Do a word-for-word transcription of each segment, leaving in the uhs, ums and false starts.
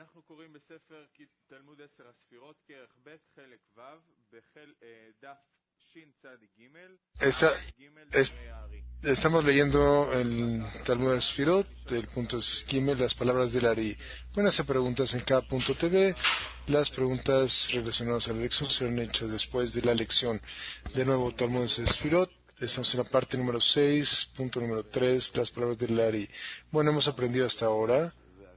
אנחנו קוראים בספר תלמוד עשר הספירות, כרך ב' חלק ו', בחל, אה, דף שין צדיק ג', Esta, ג' es, דברי הארי. estamos leyendo el Talmud de Sfirot, el punto es Gimel, las palabras del Ari. Pueden hacer preguntas en cada punto T V. Las preguntas relacionadas a la lección serán hechas después de la lección. De nuevo, Talmud de Sfirot. Estamos en la parte número seis, punto número tres, las palabras del Ari. Bueno, hemos aprendido hasta ahora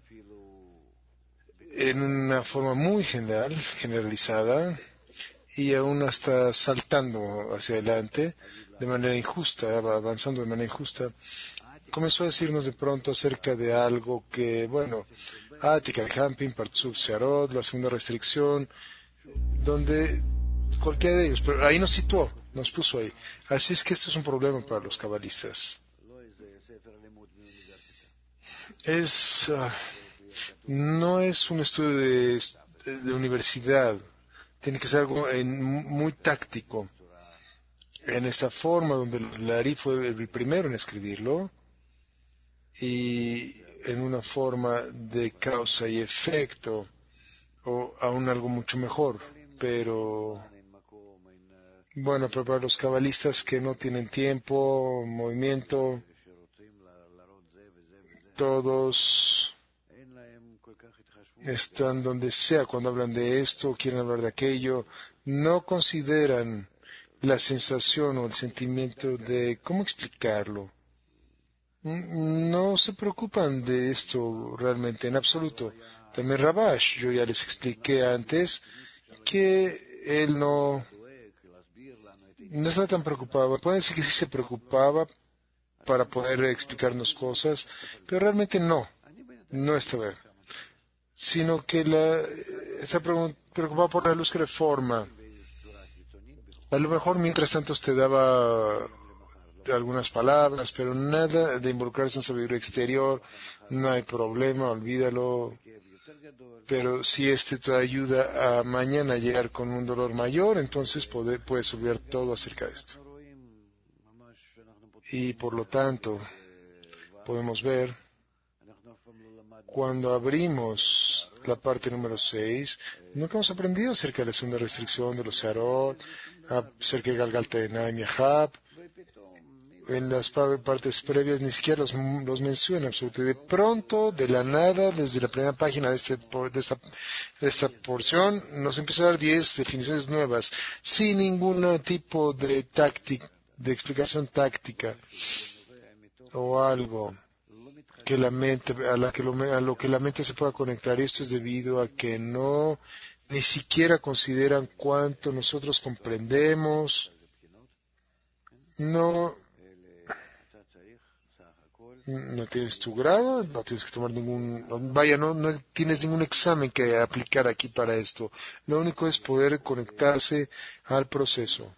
en una forma muy general, generalizada, y aún hasta saltando hacia adelante de manera injusta, avanzando de manera injusta, comenzó a decirnos de pronto acerca de algo que, bueno, Ática, el Camping, Partsuf, Searot, la segunda restricción, donde cualquiera de ellos, pero ahí nos situó, nos puso ahí. Así es que esto es un problema para los cabalistas. Es, uh, no es un estudio de, de universidad, tiene que ser algo en, muy táctico. En esta forma, donde el Ari fue el primero en escribirlo, y en una forma de causa y efecto, o aún algo mucho mejor. Pero, bueno, pero para los cabalistas que no tienen tiempo, movimiento, todos están donde sea cuando hablan de esto, quieren hablar de aquello, no consideran la sensación o el sentimiento de cómo explicarlo. No se preocupan de esto realmente en absoluto. También Rabash, yo ya les expliqué antes que él no no estaba tan preocupado. Puede decir que sí se preocupaba para poder explicarnos cosas, pero realmente no, no estaba, sino que la, está preocupado por la luz que le forma. A lo mejor mientras tanto te daba algunas palabras, pero nada de involucrarse en sabiduría exterior, no hay problema, olvídalo. Pero si este te ayuda a mañana llegar con un dolor mayor, entonces puede, puedes olvidar todo acerca de esto. Y por lo tanto, podemos ver, cuando abrimos la parte número seis, nunca hemos aprendido acerca de la segunda restricción de los Searot, acerca de Galgalta de Naim y Ahab. En las partes previas ni siquiera los, los menciona absolutamente. De pronto, de la nada, desde la primera página de, este, de, esta, de esta porción, nos empieza a dar diez definiciones nuevas, sin ningún tipo de táctica, de explicación táctica o algo que la mente, a, la que lo, a lo que la mente se pueda conectar. Esto es debido a que no ni siquiera consideran cuánto nosotros comprendemos. No no tienes tu grado, no tienes que tomar ningún, vaya, no, no tienes ningún examen que aplicar aquí para esto. Lo único es poder conectarse al proceso,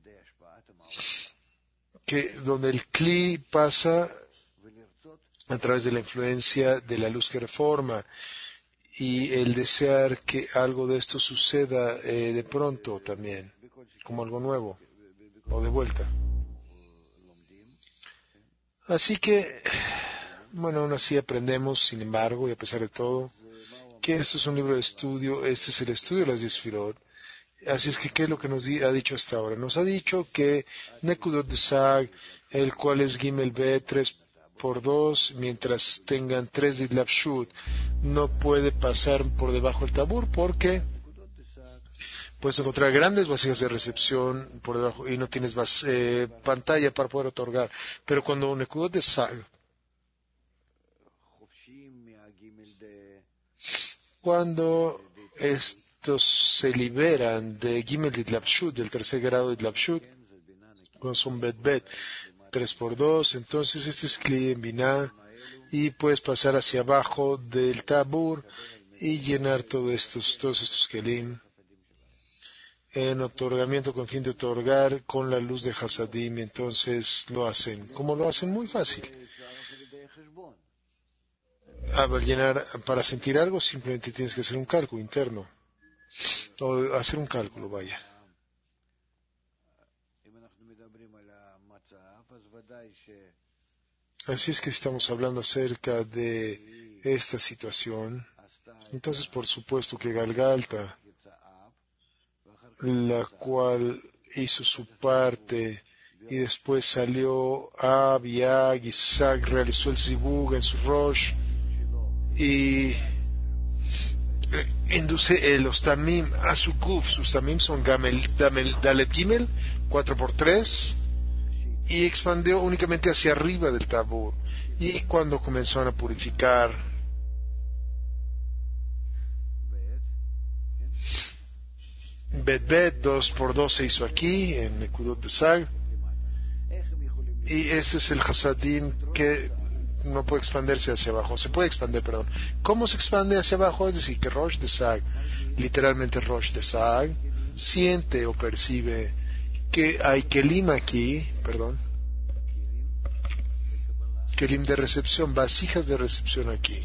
que donde el Kli pasa a través de la influencia de la luz que reforma y el desear que algo de esto suceda eh, de pronto también, como algo nuevo o de vuelta. Así que, bueno, aún así aprendemos, sin embargo, y a pesar de todo, que esto es un libro de estudio, este es el estudio de las diez Sfirot. Así es que, ¿qué es lo que nos di, ha dicho hasta ahora? Nos ha dicho que Nekudot de Sag, el cual es Gimel B, tres por dos, mientras tengan tres de Idlapshut, no puede pasar por debajo del tabur, porque puedes encontrar grandes vasijas de recepción por debajo y no tienes vas, eh, pantalla para poder otorgar. Pero cuando un Nekudot de Sag, cuando estos se liberan de Gimel de Idlapshut, del tercer grado de Idlapshut, cuando son Bet Bet, tres por dos, entonces este es Kli en Binah, y puedes pasar hacia abajo del tabur y llenar todo estos, todos estos Kelim en otorgamiento con fin de otorgar con la luz de Hasadim. Entonces lo hacen, ¿cómo lo hacen? Muy fácil. Ah, para llenar, para sentir algo simplemente tienes que hacer un cálculo interno, o hacer un cálculo, vaya. Así es que estamos hablando acerca de esta situación. Entonces, por supuesto que Galgalta, la cual hizo su parte, y después salió Ab, Yag, Isaac realizó el Zibug en su Rosh, y eh, induce eh, los Tamim a su Kuf. Sus Tamim son Gamel, Damel, Dalet Gimel, cuatro por tres, y expandió únicamente hacia arriba del Tabur. Y cuando comenzaron a purificar, Bet Bet, dos por dos se hizo aquí, en Nekudot de Sag, y este es el Hasadim que no puede expandirse hacia abajo, se puede expandir, perdón. ¿Cómo se expande hacia abajo? Es decir, que Rosh de Sag, literalmente Rosh de Sag, siente o percibe que hay Kelim aquí, perdón, Kelim de recepción, vasijas de recepción aquí.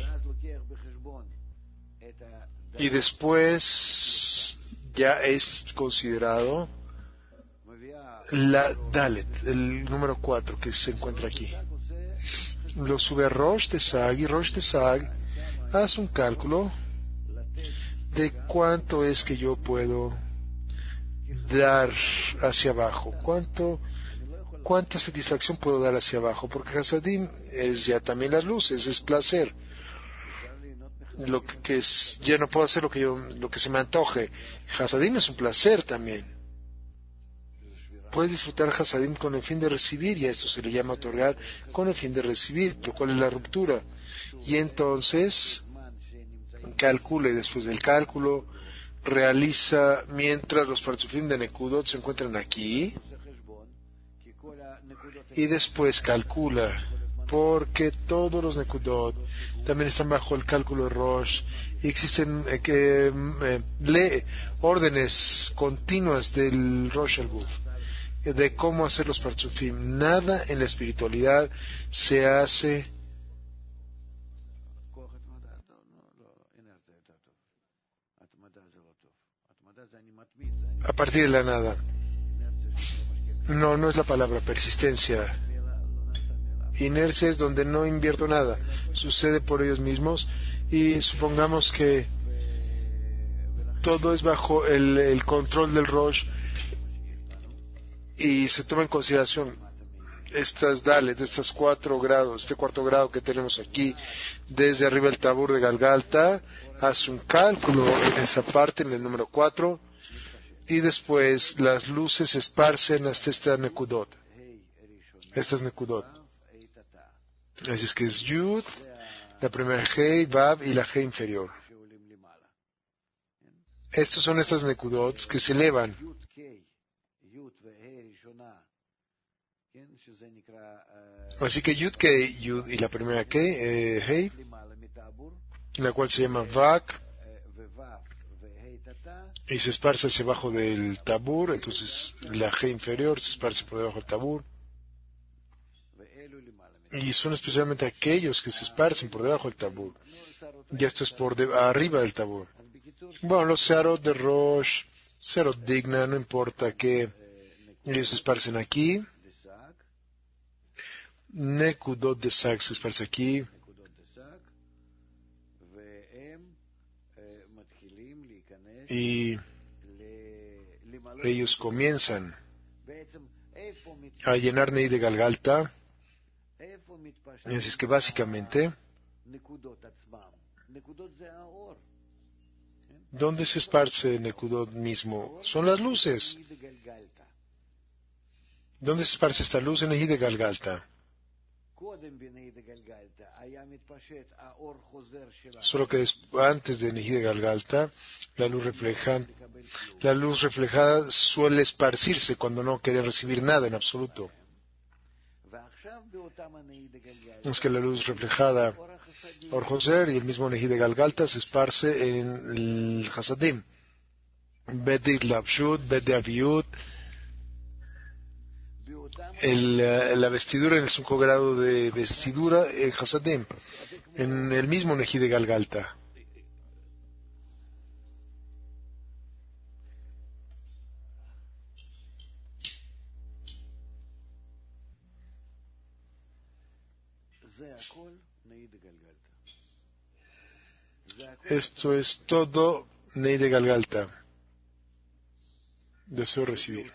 Y después ya es considerado la Dalet, el número cuatro que se encuentra aquí. Lo sube a Rosh de Sag, y Rosh de Sag hace un cálculo de cuánto es que yo puedo dar hacia abajo, cuánto cuánta satisfacción puedo dar hacia abajo, porque Hasadim es ya también las luces, es placer, lo que, que es, ya no puedo hacer lo que yo, lo que se me antoje. Hasadim es un placer también. Puedes disfrutar Hasadim con el fin de recibir, y a esto se le llama otorgar con el fin de recibir, lo cual es la ruptura. Y entonces calcula, y después del cálculo realiza, mientras los partzufim de Nekudot se encuentran aquí, y después calcula, porque todos los Nekudot también están bajo el cálculo de Rosh, y existen eh, que, eh, lee órdenes continuas del Rosh al-Buf de cómo hacer los partzufim. Nada en la espiritualidad se hace a partir de la nada. No, no es la palabra persistencia. Inercia es donde no invierto nada, sucede por ellos mismos, y supongamos que todo es bajo el, el control del Rosh, y se toma en consideración estas Dalet, de estos cuatro grados, este cuarto grado que tenemos aquí, desde arriba el Tabur de Galgalta, hace un cálculo en esa parte, en el número cuatro, y después las luces se esparcen hasta esta Nekudot, estas Nekudot. Así es que es Yud, la primera Hei, Vav y la Hei inferior. Estos son estas Nekudot que se elevan. Así que Yud Kei, Yud y la primera Kei, eh, Hei, la cual se llama Vak, y se esparce hacia abajo del Tabur. Entonces la Hei inferior se esparce por debajo del Tabur, y son especialmente aquellos que se esparcen por debajo del Tabur, y esto es por de, arriba del Tabur. Bueno, los Searot de Rosh, Searot Digna, no importa que ellos se esparcen aquí. Nekudot de Sag se esparce aquí, y ellos comienzan a llenar Nei de Galgalta. Así es que básicamente, ¿dónde se esparce Nekudot mismo? Son las luces. ¿Dónde se esparce esta luz? En Nei de Galgalta. Solo que antes de Nei de Galgalta, la luz refleja, la luz reflejada suele esparcirse cuando no quiere recibir nada en absoluto. Es que la luz reflejada, Or Joser y el mismo Nei de Galgalta se esparce en el Hasadim. Bet de Labshut, Bet de Aviut. El, la vestidura en el cinco grado de vestidura en Hasadim, en el mismo Nei de Galgalta. Esto es todo Nei de Galgalta. Deseo recibir.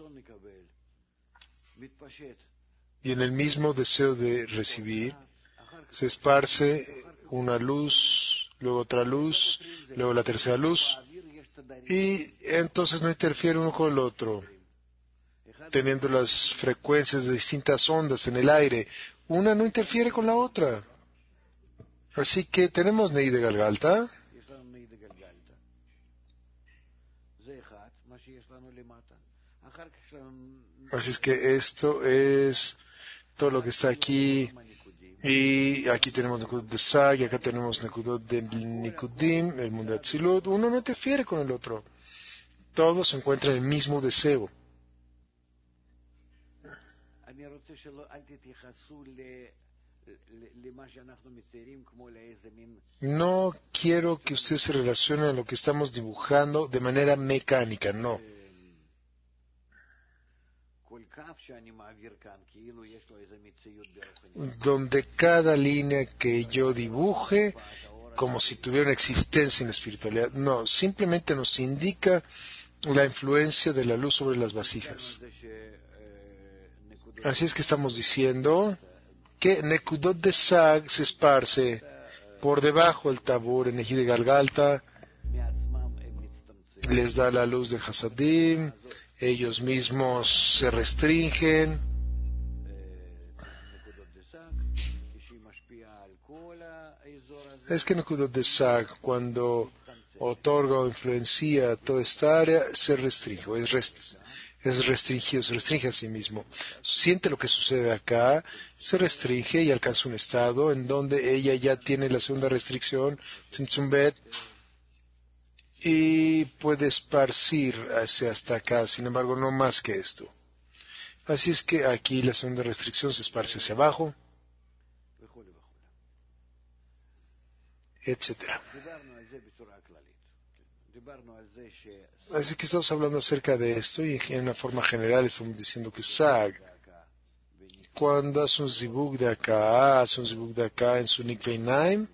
Y en el mismo deseo de recibir, se esparce una luz, luego otra luz, luego la tercera luz, y entonces no interfiere uno con el otro, teniendo las frecuencias de distintas ondas en el aire. Una no interfiere con la otra. Así que tenemos Nei de Galgalta. Así es que esto es todo lo que está aquí. Y aquí tenemos Nekudot de Sag, y acá tenemos Nekudot de Nikudim, el mundo de Atzilut. Uno no interfiere con el otro. Todos se encuentran en el mismo deseo. No quiero que usted se relacione a lo que estamos dibujando de manera mecánica, no. Donde cada línea que yo dibuje, como si tuviera una existencia en la espiritualidad. No, simplemente nos indica la influencia de la luz sobre las vasijas. Así es que estamos diciendo que Nekudot de Sag se esparce por debajo del Tabur en Eji de Galgalta, les da la luz de Hasadim, ellos mismos se restringen. Es que Nekudot de Sag, cuando otorga o influencia toda esta área, se restringe, es, rest, es restringido, se restringe a sí mismo. Siente lo que sucede acá, se restringe y alcanza un estado en donde ella ya tiene la segunda restricción, Tzimtzum Bet, y puede esparcir hacia hasta acá, sin embargo, no más que esto. Así es que aquí la segunda restricción se esparce hacia abajo, etcétera. Así que estamos hablando acerca de esto y en una forma general estamos diciendo que Sag, cuando hace un zibuk de acá, hace un zibuk de acá en su Nikveinaim,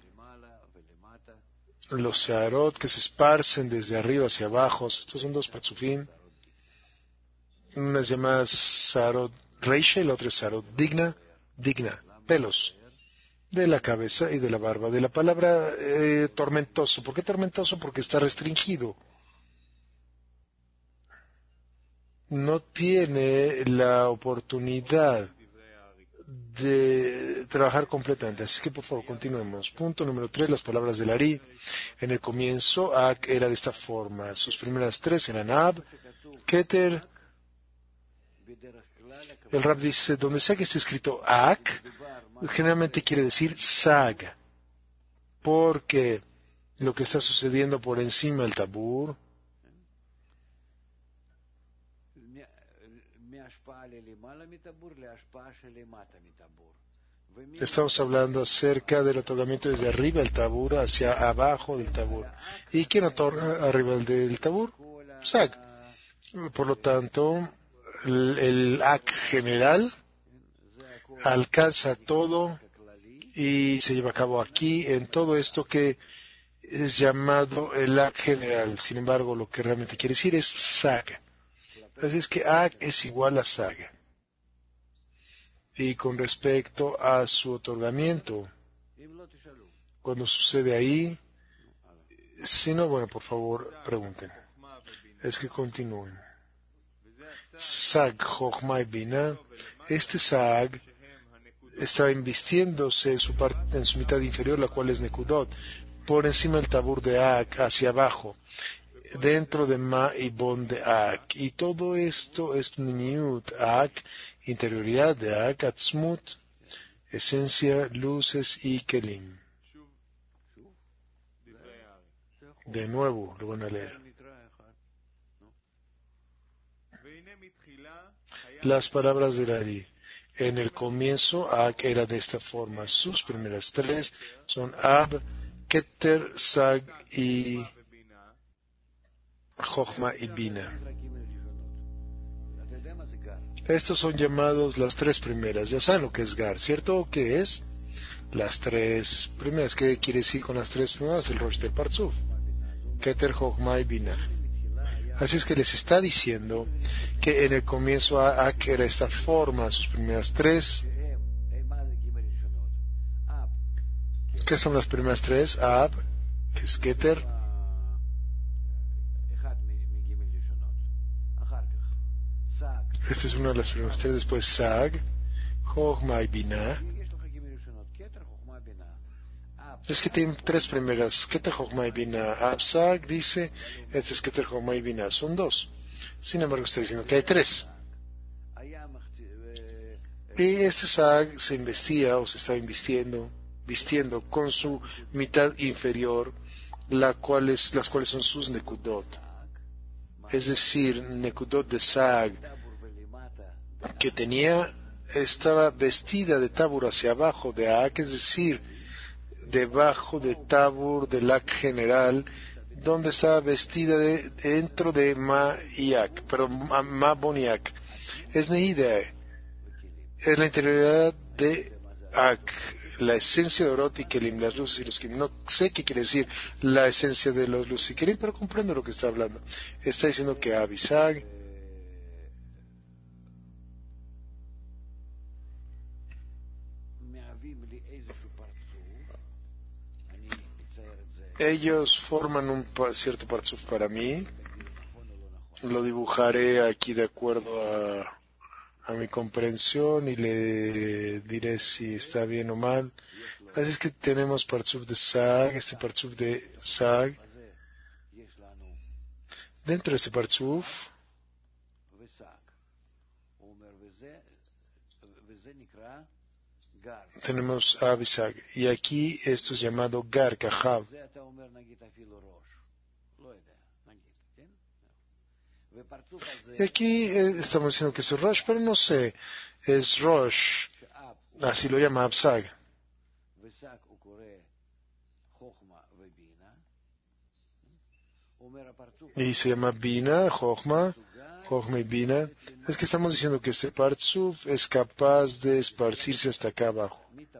los Searot que se esparcen desde arriba hacia abajo, estos son dos patzufim, una es llamada Searot Reisha y la otra es Searot Digna, digna, pelos de la cabeza y de la barba. De la palabra eh, tormentoso. ¿Por qué tormentoso? Porque está restringido. No tiene la oportunidad de trabajar completamente. Así que por favor continuemos. Punto número tres, las palabras del Ari. En el comienzo, Ak era de esta forma. Sus primeras tres eran Ab, Keter. El Rab dice, donde sea que esté escrito Ak, generalmente quiere decir Sag, porque lo que está sucediendo por encima del Tabur estamos hablando acerca del otorgamiento desde arriba del Tabur hacia abajo del Tabur. ¿Y quién otorga arriba del Tabur? Sag. Por lo tanto, el, el Ak general alcanza todo y se lleva a cabo aquí en todo esto que es llamado el Ak general. Sin embargo, lo que realmente quiere decir es Sag. Así es que Ak es igual a Sag. Y con respecto a su otorgamiento, cuando sucede ahí, si no, bueno, por favor, pregunten. Es que continúen. Sag, Chochma y Bina, este Sag está invistiéndose en su, parte, en su mitad inferior, la cual es Nekudot, por encima del Tabur de Ak, hacia abajo, dentro de Ma y Bon de Ak. Y todo esto es Pnimiut Ak, interioridad de Ak, Atzmut, esencia, luces y Kelim. De nuevo, lo van a leer. Las palabras de Ari. En el comienzo, Ak era de esta forma. Sus primeras tres son Ab, Keter, Sag y Chochma y Bina. Estos son llamados las tres primeras. Ya saben lo que es Gar, ¿cierto? ¿Qué es? las tres primeras. ¿Qué quiere decir con las tres primeras? El Rosh del Partzuf. Keter, Jochma y Binah. Así es que les está diciendo que en el comienzo Ak era esta forma, sus primeras tres. ¿Qué son las primeras tres? Ab, que es Keter. Esta es una de las primeras tres. Después Sag, Jochma y Binah. Es que tienen tres primeras. Keter, Jochma y Binah. Ab, Sag, dice, este es Keter, Jochma y Binah. Son dos. Sin embargo, está diciendo que hay tres. Y este Sag se investía o se estaba invistiendo, vistiendo con su mitad inferior, la cual es, las cuales son sus Nekudot. Es decir, Nekudot de Sag, que tenía, estaba vestida de Tabur hacia abajo de Ak, es decir, debajo de Tabur del Ak general, donde estaba vestida de, dentro de Ma y Ak, pero Ma, Ma Bon y Ak. Es Neide, es la interioridad de Ak, la esencia de Orot y Kelim, las luces y los Kelim. No sé qué quiere decir la esencia de los luces y Kelim, pero comprendo lo que está hablando. Está diciendo que Abisag, ellos forman un cierto partzuf para mí. Lo dibujaré aquí de acuerdo a, a mi comprensión y le diré si está bien o mal. Así es que tenemos partzuf de Sag, este partzuf de Sag. Dentro de este partzuf tenemos Abisag, y aquí esto es llamado Gar, Kahav. Y aquí eh, estamos diciendo que es Rosh, pero no sé, es Rosh, así lo llama Absag. Y se llama Bina, Jochma, Jochma y Bina. Es que estamos diciendo que este Partzuf es capaz de esparcirse hasta acá abajo.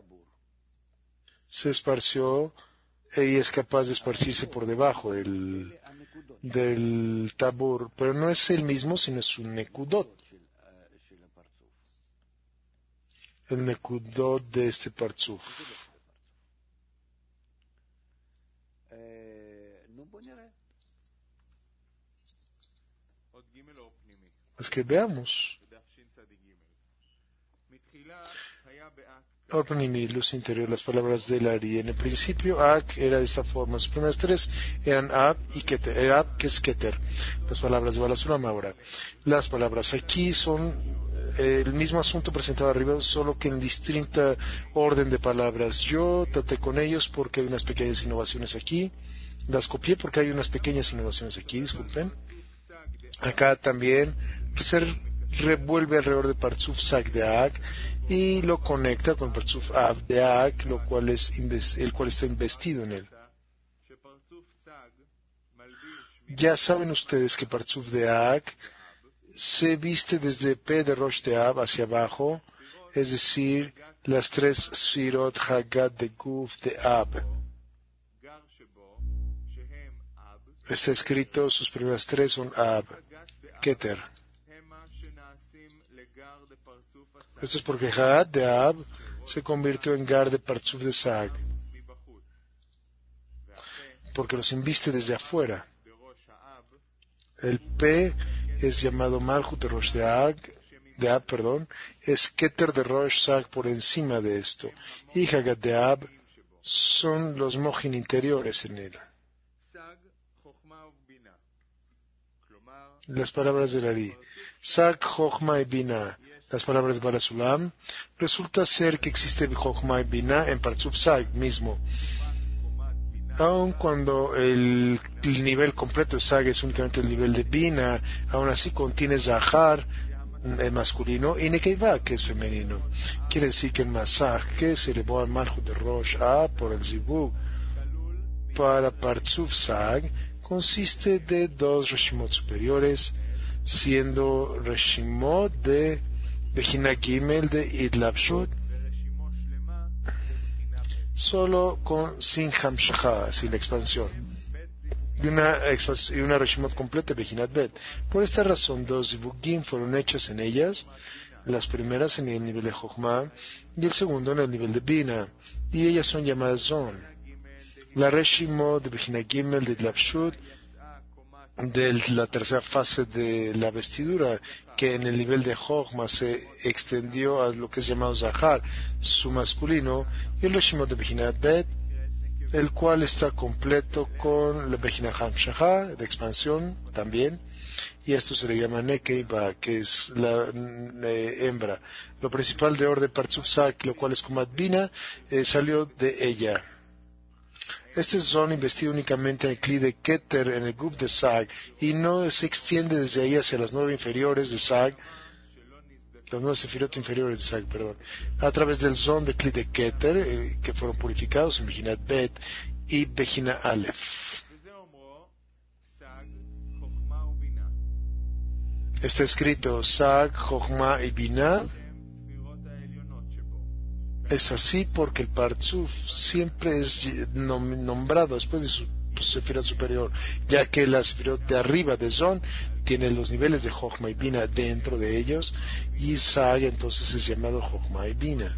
Se esparció y es capaz de esparcirse por debajo del, del Tabur, pero no es el mismo, sino es un Nekudot. El Nekudot de este Partzuf. Es que veamos. Orpanimi, luz interior, las palabras del Ari. En el principio, Ak era de esta forma. Sus primeras tres eran Ab y Keter. Ab, que es Keter. Las palabras de Balasulam ahora. Las palabras aquí son eh, el mismo asunto presentado arriba, solo que en distinta orden de palabras. Yo traté con ellos porque hay unas pequeñas innovaciones aquí. Las copié porque hay unas pequeñas innovaciones aquí, disculpen. Acá también se revuelve alrededor de Partzuf Sag de Ak y lo conecta con Partzuf Ab de Ak, lo cual es el cual está investido en él. Ya saben ustedes que Partzuf de Ak se viste desde P de Rosh de Ab hacia abajo, es decir, las tres Sfirot Hagat de Guf de Ab. Está escrito, sus primeras tres son Ab, Keter. Esto es porque Hagat de Ab se convirtió en Gar de Partzuf de Sag, porque los inviste desde afuera. El P es llamado Malchut de Rosh de Ab, de Ab, perdón, es Keter de Rosh Sag por encima de esto, y Hagat de Ab son los mojin interiores en él. Las palabras del Ari. Sag, Jochma y Binah. Las palabras de Balasulam. Resulta ser que existe Jochma y Binah en Partzuf Sag mismo. Aun cuando el, el nivel completo de Sag es únicamente el nivel de Binah, aún así contiene Zahar, el masculino, y Nekeiva, que es femenino. Quiere decir que el Masaj, que se elevó al Malchut de Rosh A por el Zibug para Partzuf Sag, consiste de dos Reshimot superiores, siendo Reshimot de Bejina Gimel de Idlabshut solo con sin hamshcha, sin la expansión, y una, y una reshimot completa de Bejinat Bet. Por esta razón, dos zivugim fueron hechos en ellas, las primeras en el nivel de Jochma y el segundo en el nivel de Bina, y ellas son llamadas Zon. La reshimot de Bejinat Gimel de Tlapshut, de la tercera fase de la vestidura, que en el nivel de Jochma se extendió a lo que es llamado Zahar, su masculino, y el reshimot de Bejinat Bet, el cual está completo con la Bejinat Hamshachá, de expansión también, y esto se le llama Nekeiba, que es la eh, hembra. Lo principal de orden Partzuf Sak, lo cual es Kumat Bina, eh, salió de ella. Este son investido únicamente en el Kli de Keter, en el Guf de Sag, y no se extiende desde ahí hacia las nueve inferiores de Sag, las nueve sefirot inferiores de Sag, perdón, a través del Zon de Kli de Keter, eh, que fueron purificados en Bejinat Bet y Bejina Aleph. Está escrito Sag, Jochma y Bina. Es así porque el Partzuf siempre es nombrado después de su sefirot superior, ya que la sefirot de arriba de Zon tiene los niveles de Jochma y Bina dentro de ellos, y Sag entonces es llamado Jochma y Bina.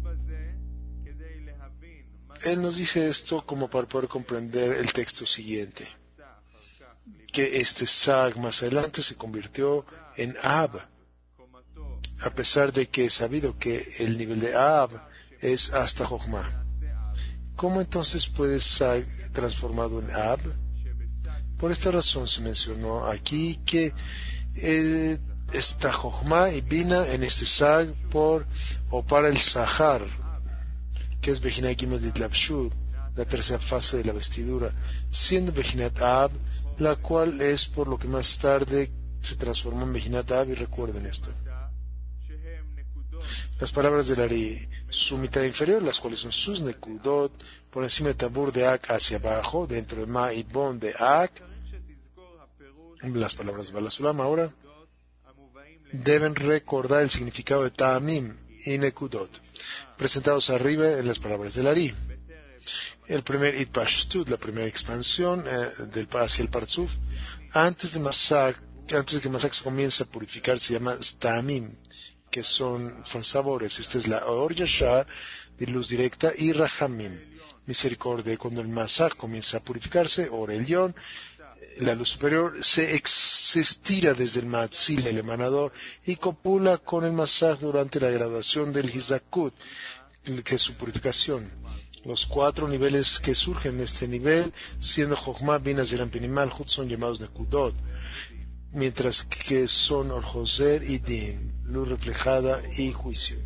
Él nos dice esto como para poder comprender el texto siguiente, que este Sag más adelante se convirtió en Ab, a pesar de que es sabido que el nivel de Ab es hasta Jochma. ¿Cómo entonces puede ser transformado en Ab? Por esta razón se mencionó aquí que eh, está Jochma y Bina en este Sag por o para el Sahar, que es Bejinat Gimel de Tlapshut, la tercera fase de la vestidura, siendo Bejinat Ab, la cual es por lo que más tarde se transformó en Bejinat Ab, y recuerden esto. Las palabras del Ari, su mitad inferior, las cuales son sus nekudot, por encima de tabur de Ak hacia abajo, dentro de Ma y Bon de Ak, las palabras de Balasulam ahora, deben recordar el significado de Ta'amim y nekudot, presentados arriba en las palabras del Ari. El primer Itpashtut, la primera expansión eh, del, hacia el Partzuf, antes de Masak, antes de que Masak se comience a purificar, se llama Ta'amim, que son, son sabores. Esta es la Or Yashar, de luz directa, y Rahamim, misericordia. Cuando el Masak comienza a purificarse, Or Elyon, la luz superior, se, ex, se estira desde el Matzil, el emanador, y copula con el Masak durante la graduación del Hizakut, que es su purificación. Los cuatro niveles que surgen en este nivel, siendo Jochma, Bina, Zeran, Pin y Malchut, son llamados Nekudot, mientras que son Orjoser y Din, luz reflejada y juicio.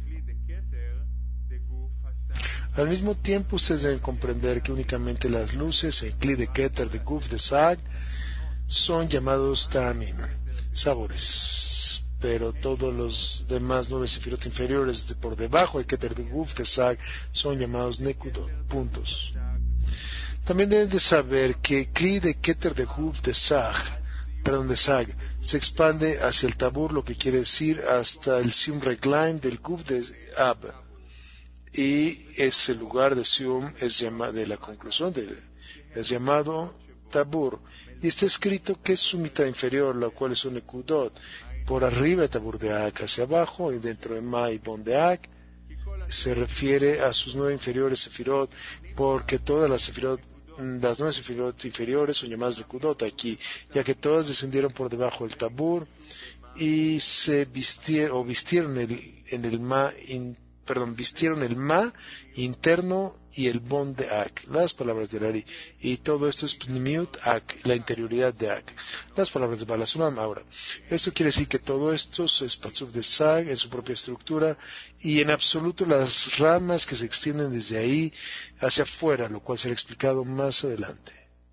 Al mismo tiempo, ustedes deben comprender que únicamente las luces en Kli de Keter de Guf de Sag son llamados Ta'amim, sabores, pero todos los demás nueve sefirot inferiores de por debajo de Keter de Guf de Sag son llamados Nekudot, puntos. También deben de saber que Kli de Keter de Guf de Sag, perdón, de Sag, se expande hacia el Tabur, lo que quiere decir hasta el Sium Reglaim del Guf de Ab, y ese lugar de Sium es llamado, de la conclusión de, es llamado Tabur, y está escrito que es su mitad inferior, la cual es un Nekudot, por arriba de Tabur de Ak hacia abajo, y dentro de Ma y Bon de Ak, se refiere a sus nueve inferiores Sefirot, porque todas las Sefirot, las nueve sefirot inferiores son llamadas de Kudot aquí, ya que todas descendieron por debajo del Tabur y se vistieron, o vistieron el, en el ma, in, perdón, vistieron el ma interno y el bon de Ak, las palabras del Ari, y todo esto es Pnimiut Ak, la interioridad de Ak, las palabras de Balasulam. Ahora, esto quiere decir que todo esto es Partzuf de Sag en su propia estructura, y en absoluto las ramas que se extienden desde ahí hacia afuera, lo cual será explicado más adelante.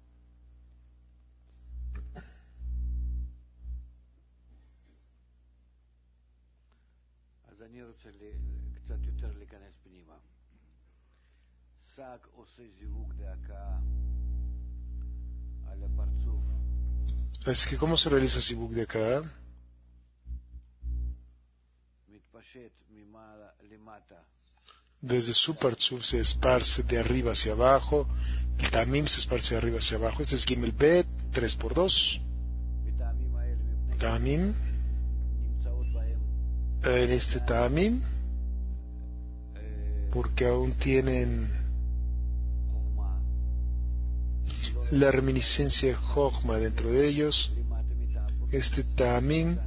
Es que ¿cómo se realiza Zivug de acá? desde su Partzuf se esparce de arriba hacia abajo, el Tamim se esparce de arriba hacia abajo. Este es Gimel Bet, tres por dos. Tamim, en este Tamim, porque aún tienen la reminiscencia de Jochma dentro de ellos. Este Tamim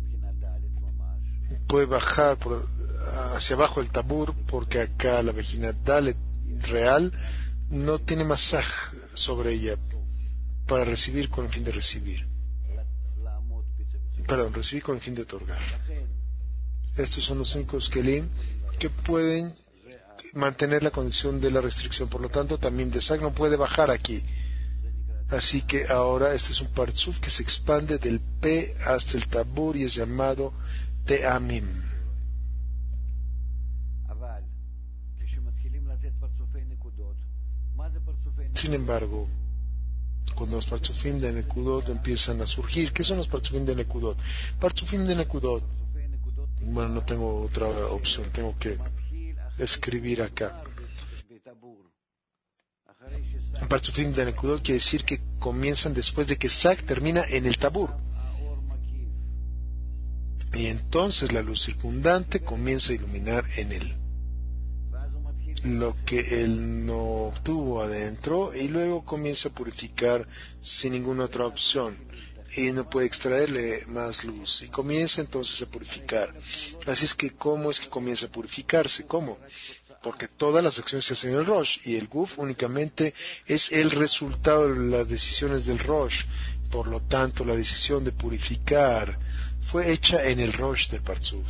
puede bajar por, hacia abajo el Tabur, porque acá la vagina Dalet real no tiene masaj sobre ella para recibir con el fin de recibir. Perdón, recibir con el fin de otorgar. Estos son los únicos kelim que pueden mantener la condición de la restricción. Por lo tanto, también de Sag no puede bajar aquí. Así que ahora este es un Partzuf que se expande del P hasta el Tabur y es llamado Te'amim. Sin embargo, cuando los Partzufim de Nekudot empiezan a surgir, ¿qué son los Partzufim de Nekudot? Partzufim de Nekudot, bueno, no tengo otra opción, tengo que escribir acá. Partzufim de Nekudot quiere decir que comienzan después de que Sag termina en el Tabur. Y entonces la luz circundante comienza a iluminar en él lo que él no obtuvo adentro, y luego comienza a purificar sin ninguna otra opción, y no puede extraerle más luz, y comienza entonces a purificar. Así es que, ¿cómo es que comienza a purificarse? ¿Cómo? Porque todas las acciones se hacen en el Rosh, y el Guf únicamente es el resultado de las decisiones del Rosh. Por lo tanto, la decisión de purificar fue hecha en el Rosh del Partzuf.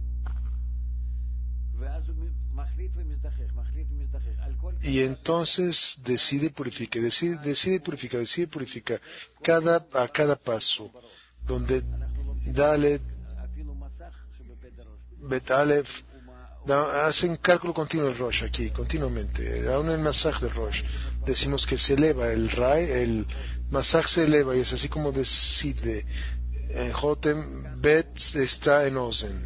Y entonces decide purificar, decide, decide purificar, decide purificar cada, a cada paso, donde Dalet, Bet Alef, da, hacen cálculo continuo del Rosh aquí, continuamente, aún en el Masaj del Rosh, decimos que se eleva el Rai, el Masaj se eleva, y es así como decide, en Jotem, Bet está en Ozen,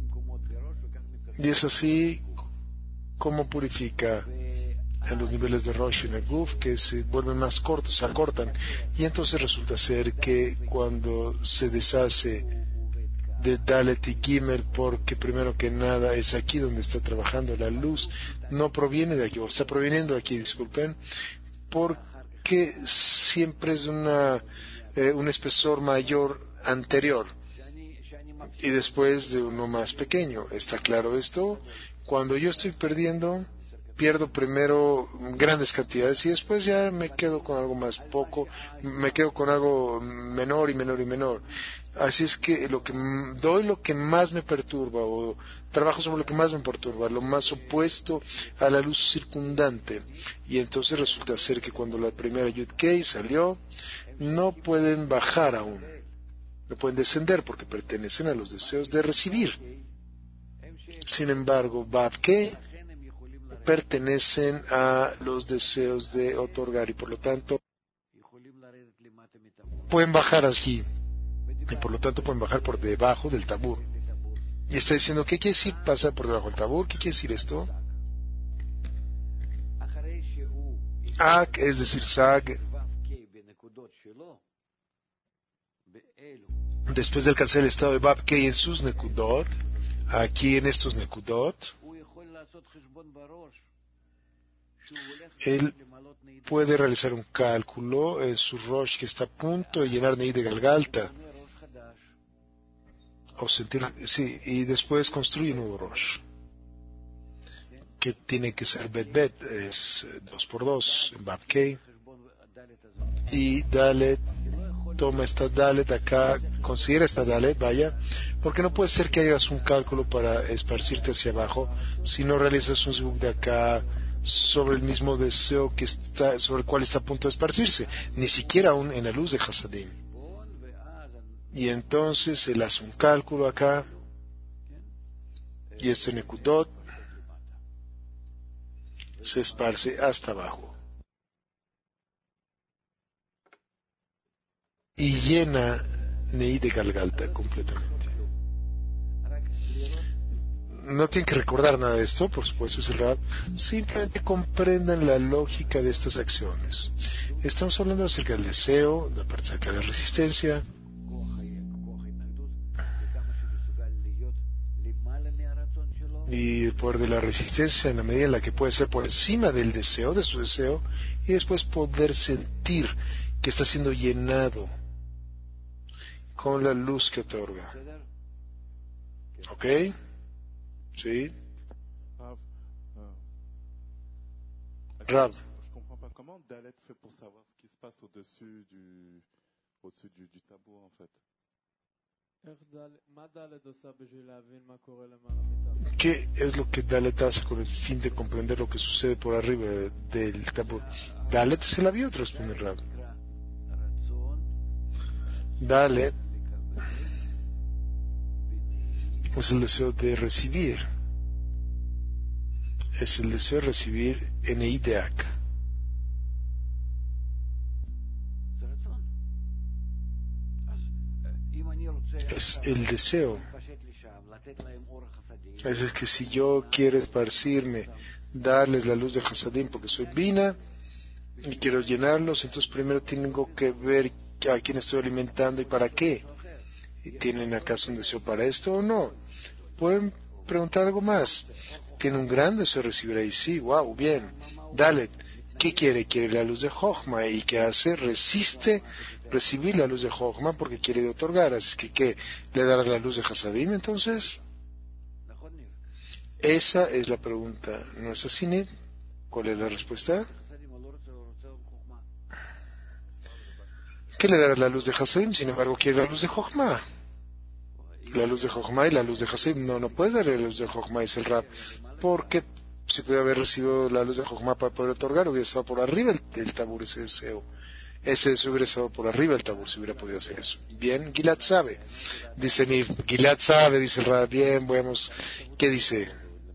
y es así como purifica en los niveles de Rosh y en el Guf, que se vuelven más cortos, se acortan, y entonces resulta ser que cuando se deshace de Dalet y Gimel, porque primero que nada es aquí donde está trabajando la luz, no proviene de aquí, o está proveniendo de aquí, disculpen, porque siempre es una eh, un espesor mayor anterior y después de uno más pequeño. ¿Está claro esto? Cuando yo estoy perdiendo, pierdo primero grandes cantidades y después ya me quedo con algo más poco, me quedo con algo menor y menor y menor. Así es que lo que doy lo que más me perturba, o trabajo sobre lo que más me perturba, lo más opuesto a la luz circundante. Y entonces resulta ser que cuando la primera Yud Kei salió, no pueden bajar aún, no pueden descender porque pertenecen a los deseos de recibir. Sin embargo, Vav Kei pertenecen a los deseos de otorgar y por lo tanto pueden bajar aquí y por lo tanto pueden bajar por debajo del Tabur. Y está diciendo, ¿qué quiere decir pasar por debajo del Tabur? ¿Qué quiere decir esto? Ak, es decir, Sag, después de alcanzar el estado de Vav Kei en sus Nekudot, aquí en estos Nekudot, él puede realizar un cálculo en su Rosh que está a punto de llenar Nei de Galgalta, o sentir, sí, y después construye un nuevo Rosh, que tiene que ser Bet Bet, es dos por dos en Vav Kei, y Dalet toma esta Dalet acá, considera esta Dalet, vaya, porque no puede ser que hagas un cálculo para esparcirte hacia abajo si no realizas un zibuk de acá sobre el mismo deseo que está, sobre el cual está a punto de esparcirse, ni siquiera aún en la luz de Hasadim. Y entonces él hace un cálculo acá, y este Nekudot se esparce hasta abajo. Y llena Nei de Galgalta completamente. no tienen que recordar nada de esto, por supuesto, es el Rab. Simplemente comprendan la lógica de estas acciones. Estamos hablando acerca del deseo, de acerca de la resistencia. Y el poder de la resistencia en la medida en la que puede ser por encima del deseo, de su deseo, y después poder sentir que está siendo llenado con la luz que otorga. ¿Ok? ¿Sí? Rab. Je comprends pas comment Dalet fait pour savoir ce qui se passe au-dessus du, au-dessus du, du tabou en fait. ¿Qué es lo que Dalet hace con el fin de comprender lo que sucede por arriba del tabú? Dalet es el avión, responde Rab. Dalet es el deseo de recibir. Es el deseo de recibir en Eideak. Es el deseo. Es decir, que si yo quiero esparcirme, darles la luz de Hasadim porque soy Bina y quiero llenarlos, entonces primero tengo que ver a quién estoy alimentando y para qué. ¿Y tienen acaso un deseo para esto o no? Pueden preguntar algo más. ¿Tiene un gran deseo de recibir ahí? Sí, wow, bien. Dale. ¿Qué quiere? Quiere la luz de Jochma. ¿Y qué hace? Resiste recibir la luz de Jochma porque quiere de otorgar. Así que, ¿qué? ¿Le dará la luz de Hasadim entonces? Esa es la pregunta. ¿No es así, Nid? ¿Cuál es la respuesta? ¿Qué le dará la luz de Hasadim? Sin embargo, quiere la luz de Jochma. La luz de Jochma y la luz de Hasadim. No, no puedes darle la luz de Jochma, es el Rab. Porque si pudiera haber recibido la luz de Jochma para poder otorgar, hubiera estado por arriba el, el tabur, ese deseo. Ese deseo hubiera estado por arriba el tabur, si hubiera podido hacer eso. Bien, Gilad sabe. Dice Niv, Gilad sabe, dice el Rab. Bien, veamos. ¿Qué dice?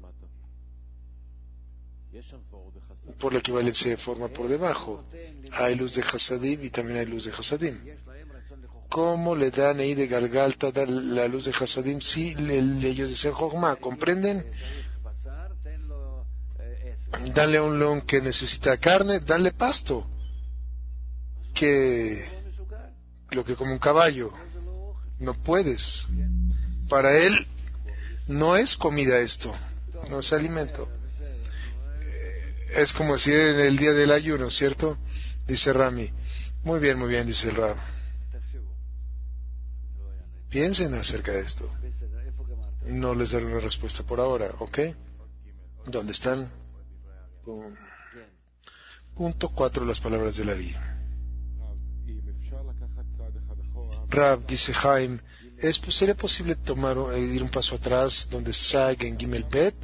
Por la equivalencia de forma por debajo. Hay luz de Hasadim y también hay luz de Hasadim. ¿Cómo le dan ahí de Galgalta la luz de Hasadim si le, le, ellos desean Jochma? ¿Comprenden? Dale a un león que necesita carne, dale pasto. Que lo que come un caballo. No puedes. Para él no es comida esto, no es alimento. Es como decir en el día del ayuno, ¿cierto? Dice Rami. Muy bien, muy bien, dice el Rab. Piensen acerca de esto. No les daré una respuesta por ahora, ¿ok? ¿Dónde están? Punto cuatro, las palabras de Lari. Rab, dice Jaime, ¿es, ¿sería posible tomar eh, ir un paso atrás donde Sag en Gimel Bet?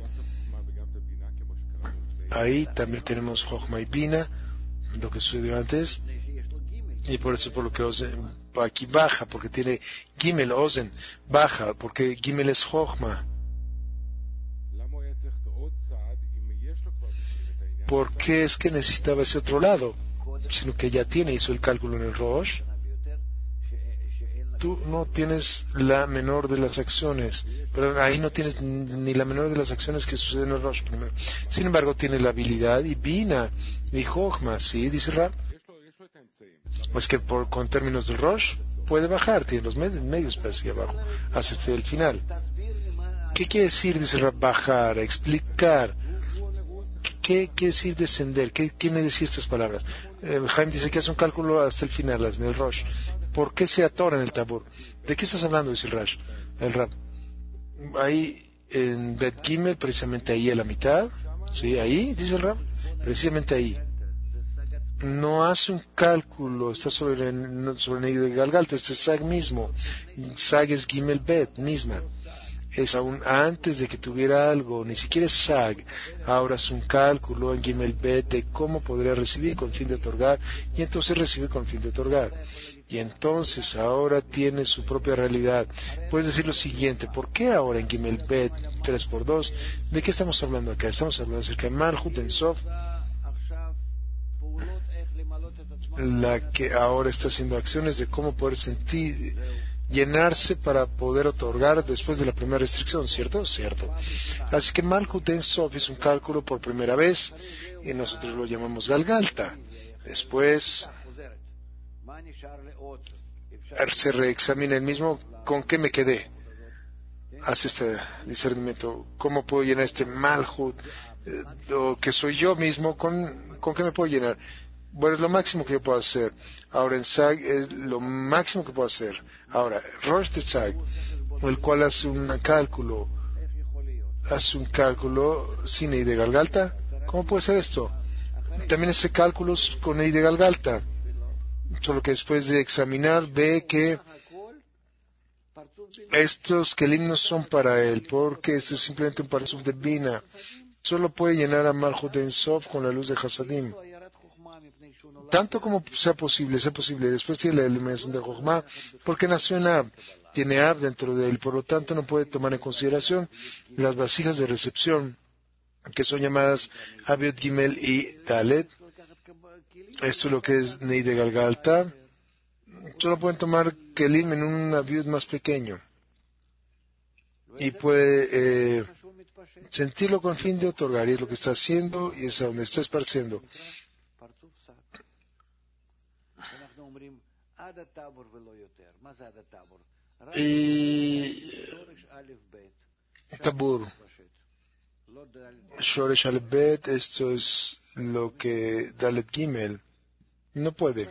Ahí también tenemos Jochma y Bina, lo que sucedió antes, y por eso por lo que Ozen aquí baja, porque tiene Gimel, Ozen, baja, porque Gimel es Jochma. ¿Por qué es que necesitaba ese otro lado? Sino que ya tiene, hizo el cálculo en el Rosh. Tú no tienes la menor de las acciones, pero ahí no tienes ni la menor de las acciones que suceden en el Rosh primero. Sin embargo, tiene la habilidad y Bina y Jochma, ¿sí? Dice Rab. Pues que por, con términos del Rosh puede bajar, tiene los medios, medios para hacia abajo, hasta el final. ¿Qué quiere decir, dice Rab, bajar, explicar? ¿Qué quiere decir descender? ¿Qué quiere decir estas palabras? Eh, Jaime dice que hace un cálculo hasta el final, las del Rosh. ¿Por qué se atora en el tabur? ¿De qué estás hablando? Dice el Rash, el Rab. Ahí en Bet Gimel, precisamente ahí a la mitad, ¿sí? Ahí, dice el Rab, precisamente ahí. No hace un cálculo, está sobre el, sobre el de Galgalta, este es Sag mismo. Sag es Gimel Bet, misma. Es aún antes de que tuviera algo, ni siquiera es Sag. Ahora es un cálculo en Gimel Bet de cómo podría recibir con fin de otorgar, y entonces recibe con fin de otorgar. Y entonces ahora tiene su propia realidad. Puedes decir lo siguiente, ¿por qué ahora en Gimel Bet tres por dos? ¿De qué estamos hablando acá? Estamos hablando acerca de Malchut en Sof, la que ahora está haciendo acciones de cómo poder sentir, llenarse para poder otorgar después de la primera restricción, ¿cierto? Cierto. Así que Malchut Ein Sof es un cálculo por primera vez y nosotros lo llamamos Galgalta. Después se reexamina el mismo, ¿con qué me quedé? Hace este discernimiento, ¿cómo puedo llenar este Malchut, eh, o que soy yo mismo, con, con qué me puedo llenar? Bueno, es lo máximo que yo puedo hacer. Ahora en Sag es lo máximo que puedo hacer. Ahora, Rosh de Sag, el cual hace un cálculo, hace un cálculo sin I de Galgalta. ¿Cómo puede ser esto? También hace cálculos con I de Galgalta, solo que después de examinar ve que estos kelim no son para él, porque esto es simplemente un parzuf de Bina. Solo puede llenar a Malchut Ein Sof con la luz de Hasadim. Tanto como sea posible, sea posible. Después tiene la iluminación de Jochma, porque nació en Ab. Tiene Ab dentro de él, por lo tanto no puede tomar en consideración las vasijas de recepción, que son llamadas Aviot Gimel y Dalet. Esto es lo que es Nei de Galgalta. Solo pueden tomar Kelim en un Aviot más pequeño. Y puede eh, sentirlo con fin de otorgar, y es lo que está haciendo, y es a donde está esparciendo. Y Tabur, Shoresh Aleph Bet, esto es lo que Dalet Gimel no puede.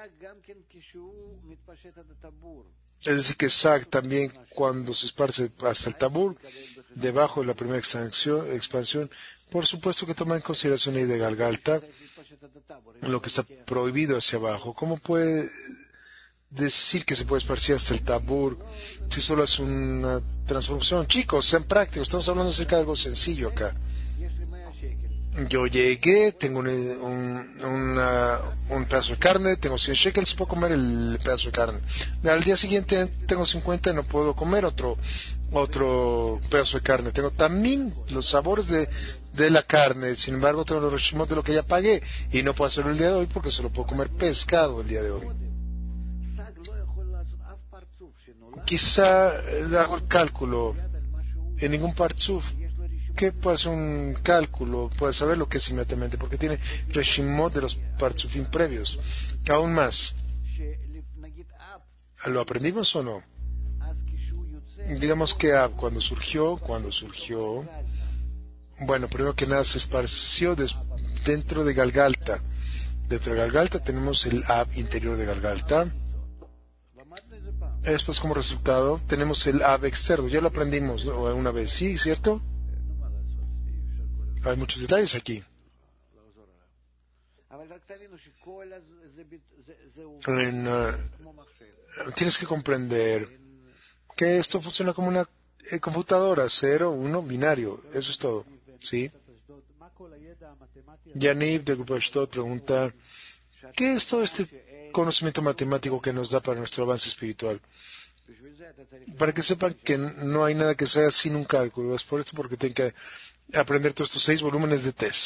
Es decir, que Sag también, cuando se esparce hasta el Tabur, debajo de la primera expansión, expansión por supuesto que toma en consideración ahí de Galgalta, lo que está prohibido hacia abajo. ¿Cómo puede decir que se puede esparcir hasta el Tabur si solo es una transformación? Chicos, sean prácticos, estamos hablando acerca de algo sencillo acá. Yo llegué, tengo un, un, una, un pedazo de carne, tengo cien shekels, puedo comer el pedazo de carne. Al día siguiente tengo cincuenta y no puedo comer otro otro pedazo de carne. Tengo también los sabores de, de la carne, sin embargo tengo los reshimot de lo que ya pagué y no puedo hacerlo el día de hoy porque solo puedo comer pescado el día de hoy. Quizá hago el cálculo en ningún partzuf. ¿Qué puede ser un cálculo? Puede saber lo que es inmediatamente, porque tiene reshimot de los partzufim previos. Aún más, ¿lo aprendimos o no? Digamos que Ab, cuando surgió, cuando surgió, bueno, primero que nada se esparció des, dentro de Galgalta. Dentro de Galgalta tenemos el Ab interior de Galgalta. Después, como resultado, tenemos el Ab externo. Ya lo aprendimos, ¿no?, una vez, ¿sí? ¿Cierto? Hay muchos detalles aquí. En, uh, tienes que comprender que esto funciona como una eh, computadora, cero, uno, binario. Eso es todo. ¿Sí? Yaniv de Grupo Ashtot pregunta, ¿qué es todo este conocimiento matemático que nos da para nuestro avance espiritual? Para que sepan que no hay nada que sea sin un cálculo. Es por esto porque tienen que aprender todos estos seis volúmenes de test.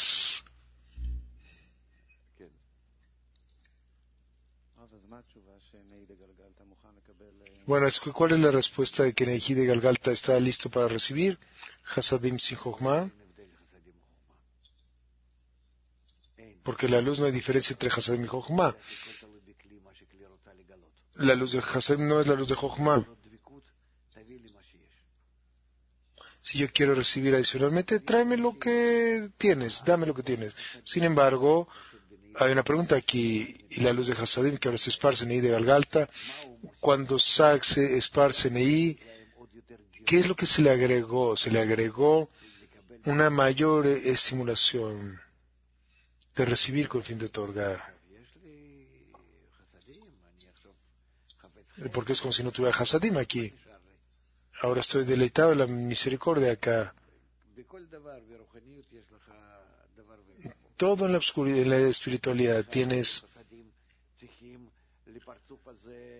Bueno, ¿cuál es la respuesta de que Neji de Galgalta está listo para recibir Hasadim sin Jochma? Porque la luz no hay diferencia entre Hasadim y Jochma. La luz de Hasadim no es la luz de Jochma. Si yo quiero recibir adicionalmente, tráeme lo que tienes, dame lo que tienes. Sin embargo, hay una pregunta aquí, y la luz de Hasadim, que ahora se esparce en I de Galgalta, cuando Sag se esparce en I, ¿qué es lo que se le agregó? Se le agregó una mayor estimulación de recibir con fin de otorgar. Porque es como si no tuviera Hasadim aquí. Ahora estoy deleitado en la misericordia acá. Todo en la oscuridad, en la espiritualidad, tienes...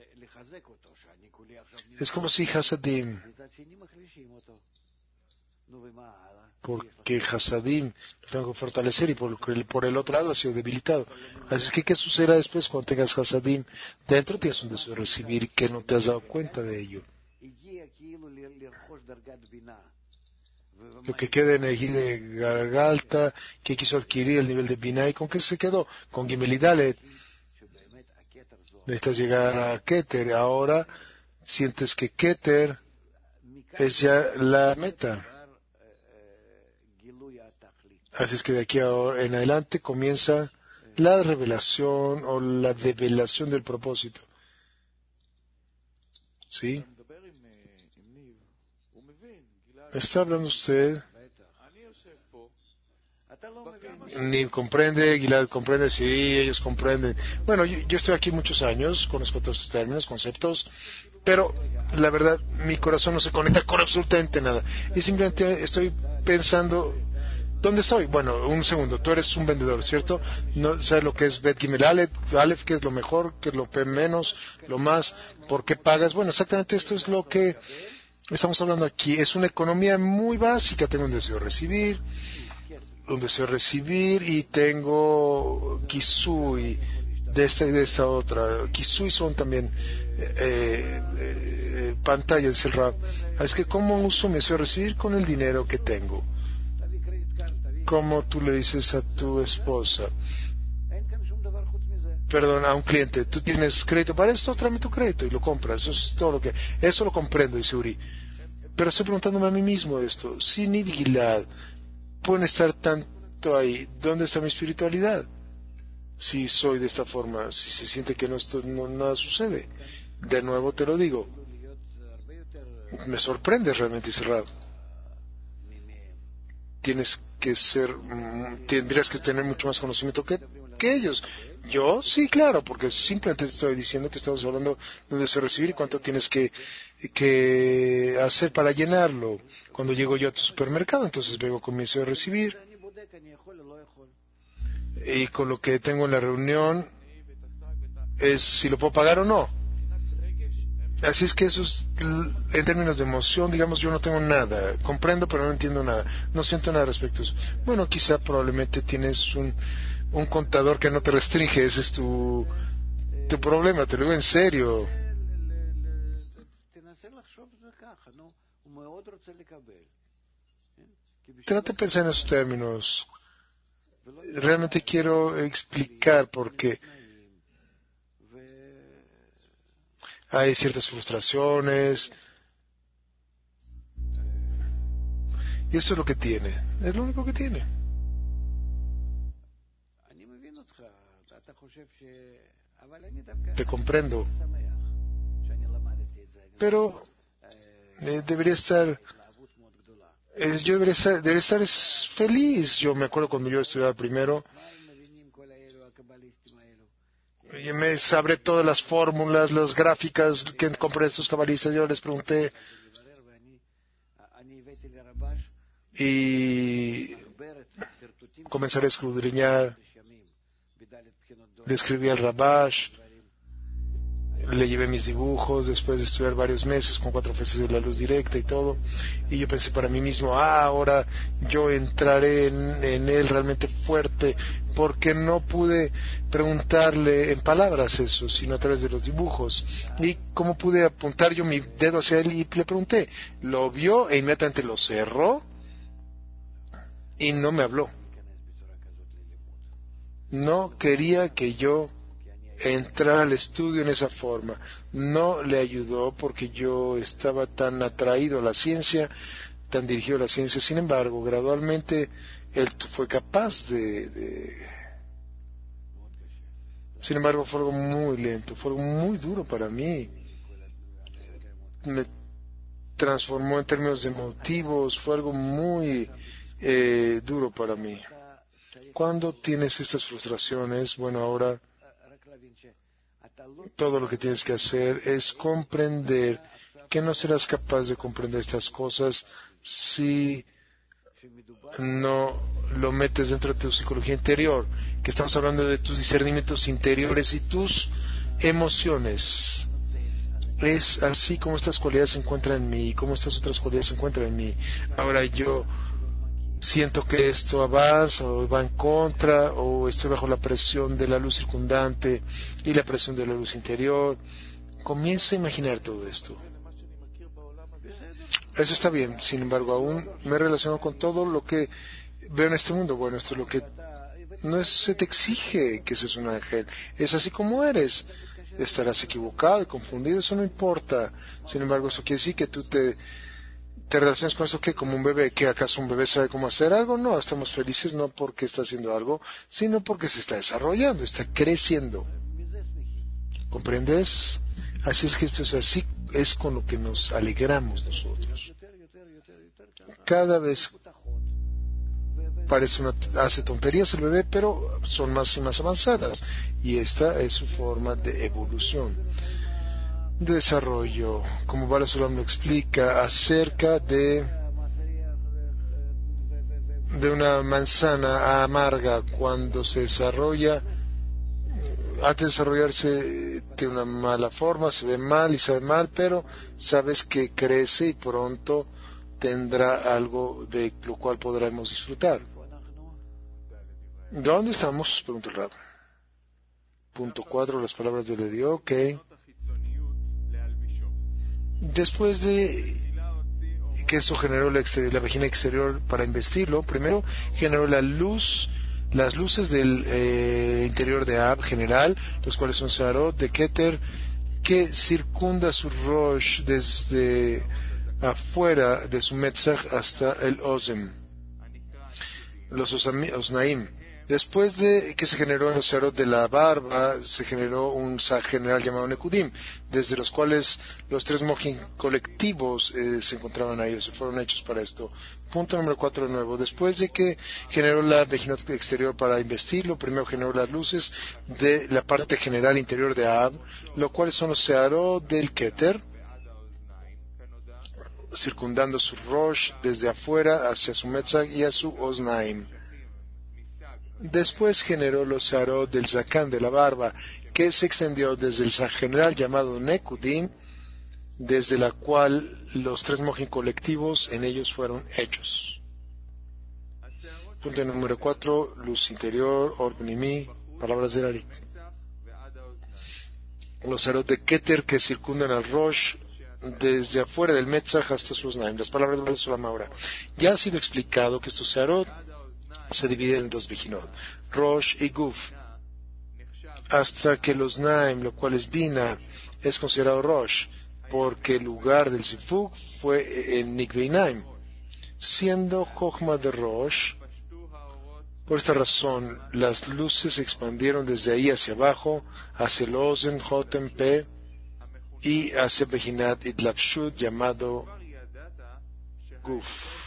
Es como si Hasadim porque Hasadim lo tengo que fortalecer y por, por el otro lado ha sido debilitado. Así que, ¿qué sucederá después cuando tengas Hasadim dentro? Tienes un deseo de recibir que no te has dado cuenta de ello. Lo que queda en Ejí de Gargalta, que quiso adquirir el nivel de Binah, ¿y con qué se quedó? Con Gimel y Dalet. Necesitas llegar a Keter. Ahora sientes que Keter es ya la meta. Así es que de aquí ahora en adelante comienza la revelación o la develación del propósito. ¿Sí? ¿Está hablando usted? Ni comprende, Gilad comprende, sí, ellos comprenden. Bueno, yo, yo estoy aquí muchos años, conozco todos estos términos, conceptos, pero la verdad, mi corazón no se conecta con absolutamente nada. Y simplemente estoy pensando, ¿dónde estoy? Bueno, un segundo, tú eres un vendedor, ¿cierto? No sabes lo que es Bet Gimel Aleph, Aleph, que es lo mejor, que es lo menos, lo más, ¿por qué pagas? Bueno, exactamente esto es lo que estamos hablando aquí. Es una economía muy básica. Tengo un deseo de recibir, un deseo de recibir y tengo Kisui de esta y de esta otra. Kisui son también eh, eh, pantallas, dice el Rab. Es que ¿cómo uso mi deseo de recibir? Con el dinero que tengo. Como tú le dices a tu esposa, perdón, a un cliente, tú tienes crédito para esto, tráeme tu crédito y lo compras. Eso es todo lo que, eso lo comprendo, dice Uri. Pero estoy preguntándome a mí mismo esto. Si ni Gilad pueden estar tanto ahí, ¿dónde está mi espiritualidad? Si soy de esta forma, si se siente que no, estoy, no nada sucede. De nuevo te lo digo. Me sorprende realmente, dice Rab. Tienes que ser, tendrías que tener mucho más conocimiento que, que ellos. Yo, sí, claro, porque simplemente estoy diciendo que estamos hablando de deseo recibir y cuánto tienes que, que hacer para llenarlo. Cuando llego yo a tu supermercado, entonces vengo con mi deseo de recibir. Y con lo que tengo en la reunión es si lo puedo pagar o no. Así es que eso es, en términos de emoción, digamos, yo no tengo nada. Comprendo, pero no entiendo nada. No siento nada respecto a eso. Bueno, quizá probablemente tienes un, un contador que no te restringe. Ese es tu, tu problema, te lo digo en serio. Trata de pensar en esos términos. Realmente quiero explicar por qué hay ciertas frustraciones. Y esto es lo que tiene. Es lo único que tiene. Te comprendo. Pero eh, debería estar... Eh, yo debería estar, debería estar es, feliz. Yo me acuerdo cuando yo estudiaba primero. Y me sabré todas las fórmulas, las gráficas que compré estos cabalistas. Yo les pregunté y comenzaré a escudriñar. Le escribí al Rabash, le llevé mis dibujos después de estudiar varios meses con cuatro fases de la luz directa y todo, y yo pensé para mí mismo, ah, ahora yo entraré en, en él realmente fuerte, porque no pude preguntarle en palabras eso, sino a través de los dibujos. Y cómo pude apuntar yo mi dedo hacia él y le pregunté, lo vio e inmediatamente lo cerró y no me habló. No quería que yo entrara al estudio en esa forma. No le ayudó porque yo estaba tan atraído a la ciencia, tan dirigido a la ciencia. Sin embargo, gradualmente él fue capaz de, de... Sin embargo, fue algo muy lento, fue algo muy duro para mí. Me transformó en términos emotivos, fue algo muy eh, duro para mí. Cuando tienes estas frustraciones, bueno, ahora todo lo que tienes que hacer es comprender que no serás capaz de comprender estas cosas si no lo metes dentro de tu psicología interior, que estamos hablando de tus discernimientos interiores y tus emociones. es así como estas cualidades se encuentran en mí y como estas otras cualidades se encuentran en mí. Ahora yo siento que esto avanza o va en contra, o estoy bajo la presión de la luz circundante y la presión de la luz interior. Comienza a imaginar todo esto. Eso está bien, sin embargo, aún me relaciono con todo lo que veo en este mundo. Bueno, esto es lo que no es, se te exige que seas un ángel, es así como eres. Estarás equivocado y confundido, eso no importa. Sin embargo, eso quiere decir que tú te ¿Te relacionas con eso que como un bebé? ¿Que acaso un bebé sabe cómo hacer algo? No, estamos felices no porque está haciendo algo, sino porque se está desarrollando, está creciendo. ¿Comprendes? Así es que esto es así, es con lo que nos alegramos nosotros. Cada vez parece una, hace tonterías el bebé, pero son más y más avanzadas. Y esta es su forma de evolución, de desarrollo, como Bala Sulam lo explica, acerca de de una manzana amarga cuando se desarrolla. Antes de desarrollarse de una mala forma, se ve mal y sabe mal, pero sabes que crece y pronto tendrá algo de lo cual podremos disfrutar. ¿Dónde estamos? Pregunta el Rab. Punto cuatro, las palabras de Ledio, ok. Después de que esto generó la, exterior, la vagina exterior para investirlo, primero generó la luz, las luces del eh, interior de Ab general, los cuales son Searot de Keter, que circunda su Rosh desde afuera de su Metzach hasta el Ozem, los Osnaim. Después de que se generó en los Searot de la barba, se generó un Sag general llamado Nekudim, desde los cuales los tres mojin colectivos eh, se encontraban ahí, se fueron hechos para esto. Punto número cuatro de nuevo. Después de que generó la Vejinot exterior para investirlo, primero generó las luces de la parte general interior de Ab, lo cuales son los Searot del Keter, circundando su Rosh desde afuera hacia su Metzag y a su Osnaim. Después generó los Searot del Zakán, de la barba, que se extendió desde el Zak general llamado Nekudim, desde la cual los tres mojin colectivos en ellos fueron hechos. Punto número cuatro, luz interior, Orgunimi, palabras del Ari. Los Searot de Keter que circundan al Rosh desde afuera del Metzach hasta sus Naim. Las palabras de Sulam ahora. Ya ha sido explicado que estos Searot se dividen en dos Vejinot, Rosh y Guf, hasta que los Naim, lo cual es Bina, es considerado Rosh, porque el lugar del Sifuk fue en Nikvei Naim, siendo Chochma de Rosh. Por esta razón, las luces se expandieron desde ahí hacia abajo, hacia el Ozen, Jotem, Pe, y hacia Vejinat Itlapshut, llamado Guf.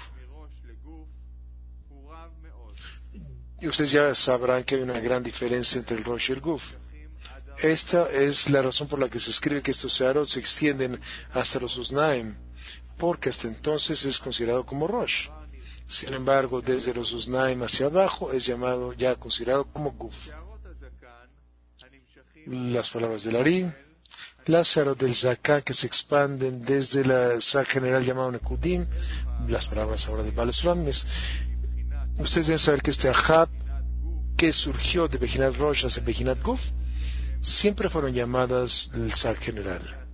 Y ustedes ya sabrán que hay una gran diferencia entre el Rosh y el Guf. Esta es la razón por la que se escribe que estos Searot se extienden hasta los Osnaim, porque hasta entonces es considerado como Rosh. Sin embargo, desde los Osnaim hacia abajo es llamado ya considerado como Guf. Las palabras del Ari. Las Searot del Zakán que se expanden desde la Zak general llamado Nekudim. Las palabras ahora de Bala Sulam. Ustedes deben saber que este Ahab que surgió de Vejinat Rosh hacia Vejinat Guf siempre fueron llamadas el Zak general.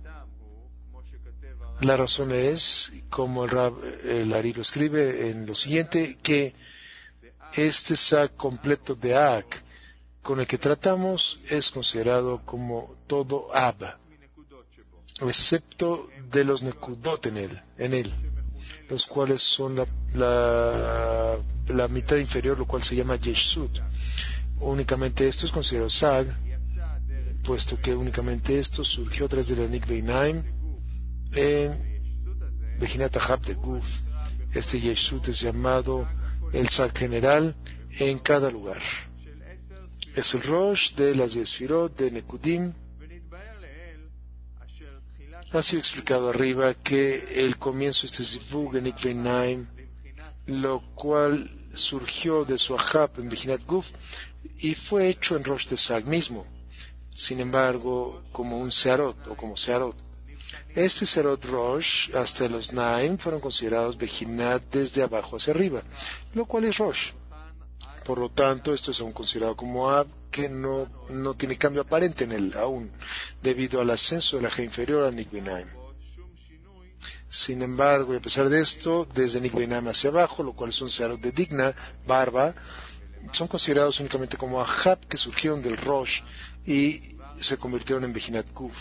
La razón es, como el Rab el Ari lo escribe en lo siguiente, que este Zak completo de Ak con el que tratamos es considerado como todo Ab, excepto de los Nekudot en él, en él, los cuales son la, la, la mitad inferior, lo cual se llama Yeshut. Únicamente esto es considerado Sag, puesto que únicamente esto surgió tras de la Nikvei Naim en Vejinat Ahab de Guf. Este Yeshut es llamado el Sag general en cada lugar. Es el Rosh de las Yesfirot de Nekudim. Ha sido explicado arriba que el comienzo de este Zivug en Nikvei Naim, lo cual surgió de su Ahab en Vejinat Guf y fue hecho en Rosh de Sag mismo, sin embargo como un Searot o como Searot. Este Serot Rosh hasta los Naim fueron considerados Bejinat desde abajo hacia arriba, lo cual es Rosh. Por lo tanto, esto es aún considerado como Ab, que no, no tiene cambio aparente en él aún, debido al ascenso de la G inferior a Nikbeinaim. Sin embargo, y a pesar de esto, desde Nikbeinaim hacia abajo, lo cual es un Serot de Digna, barba, son considerados únicamente como Ahab, que surgieron del Rosh y se convirtieron en Bejinat Guf.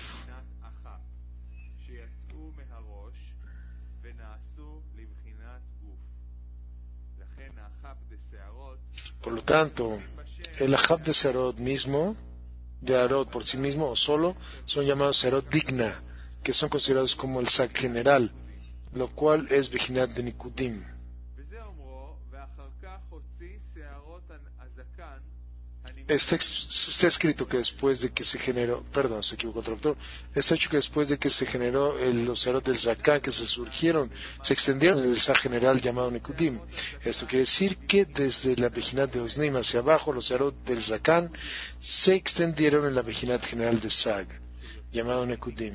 Por lo tanto, el Ahab de Serot mismo, de Arot por sí mismo o solo, son llamados Serot Digna, que son considerados como el Sag general, lo cual es Bejinat de Nikudim. Está, está escrito que después de que se generó, perdón, se equivocó el traductor, está hecho que después de que se generó el, los Serot del Zakán, que se surgieron, se extendieron del Sag general llamado Nikudim. Esto quiere decir que desde la Bejinat de Osnim hacia abajo, los Serot del Zakán se extendieron en la Bejinat general de Sag, llamado Nikudim.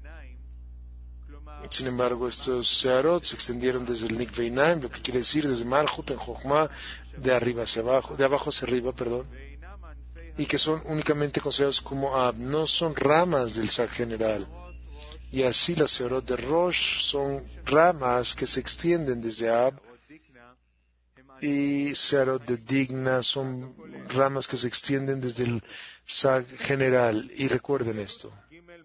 Sin embargo, estos Searot se extendieron desde el Nikbeinaim, lo que quiere decir desde Malchut en Jochma, de arriba hacia abajo, de abajo hacia arriba, perdón, y que son únicamente considerados como Ab, no son ramas del Sag general. Y así las Searot de Rosh son ramas que se extienden desde Ab, y Searot de Digna son ramas que se extienden desde el Sag general. Y recuerden esto.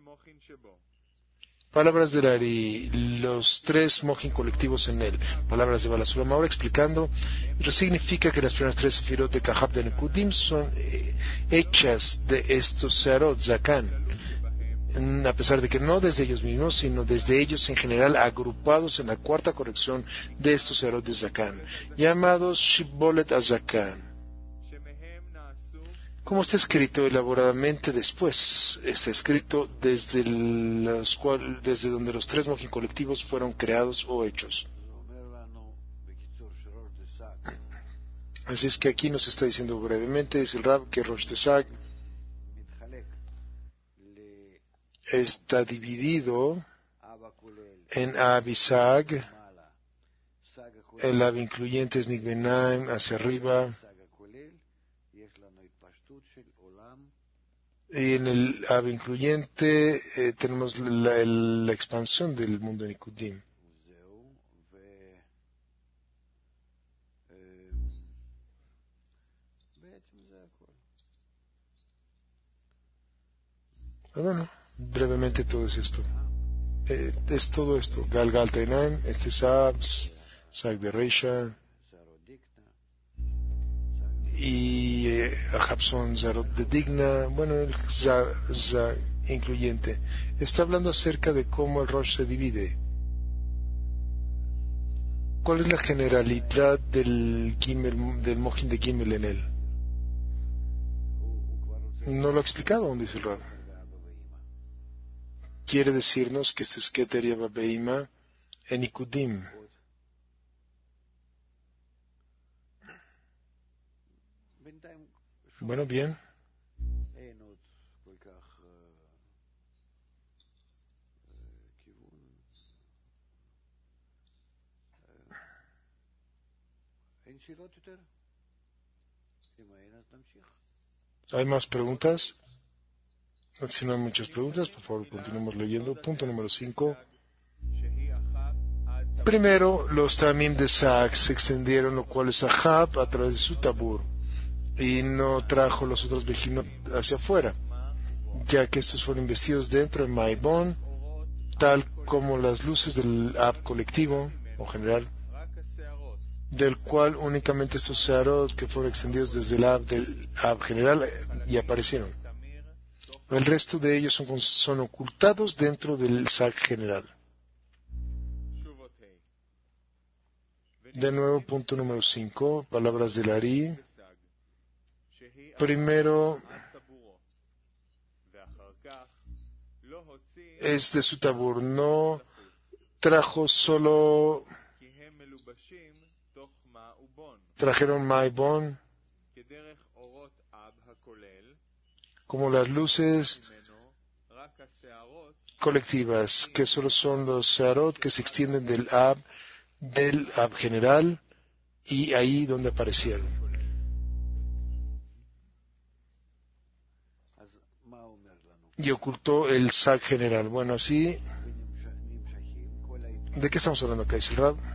Palabras del Ari, los tres mojin colectivos en él. Palabras de Balasulam. Ahora explicando, eso significa que las primeras tres sefirot de Kahab de Nekudim son eh, hechas de estos Searot, Zakán, a pesar de que no desde ellos mismos, sino desde ellos en general, agrupados en la cuarta corrección de estos Searot de Zakán, llamados Shibolet Azakán. Como está escrito elaboradamente después, está escrito desde, los cual, desde donde los tres mojin colectivos fueron creados o hechos. Así es que aquí nos está diciendo brevemente, dice el Rab, que Rosh Tesag está dividido en Abisag, el Ab incluyente es Nikbeinaim hacia arriba, y en el Ab incluyente eh, tenemos la, la expansión del mundo de Nikudim. Ah, bueno, brevemente todo es esto. Eh, es todo esto. Gal Gal Tainaim, este es Ab, Sag de Reisha, y eh, Ahab-son Zarot de Digna, bueno, el za, za incluyente. Está hablando acerca de cómo el Rosh se divide. ¿Cuál es la generalidad del Gimel, del Mojin de Gimel en él? No lo ha explicado, donde dice el Rab. Quiere decirnos que este es Keter y Ababeima en Ikudim. Bueno, bien. ¿Hay más preguntas? Si no hay muchas preguntas, por favor, continuemos leyendo. Punto número cinco. Primero, los Tamim de Sag se extendieron, lo cual es Ahab, a través de su tabur, y no trajo los otros Bejinot hacia afuera, ya que estos fueron investidos dentro de Maibon, tal como las luces del Ab colectivo o general, del cual únicamente estos Searot que fueron extendidos desde el Ab del Ab general y aparecieron. El resto de ellos son, son ocultados dentro del Sag general. De nuevo, punto número cinco, palabras del Ari. Primero es de su tabur, no trajo solo, trajeron Maibon, como las luces colectivas, que solo son los Searot que se extienden del Ab, del Ab general, y ahí donde aparecieron. Y ocultó el Sag general. Bueno, así, ¿de qué estamos hablando acá, dice el Rab?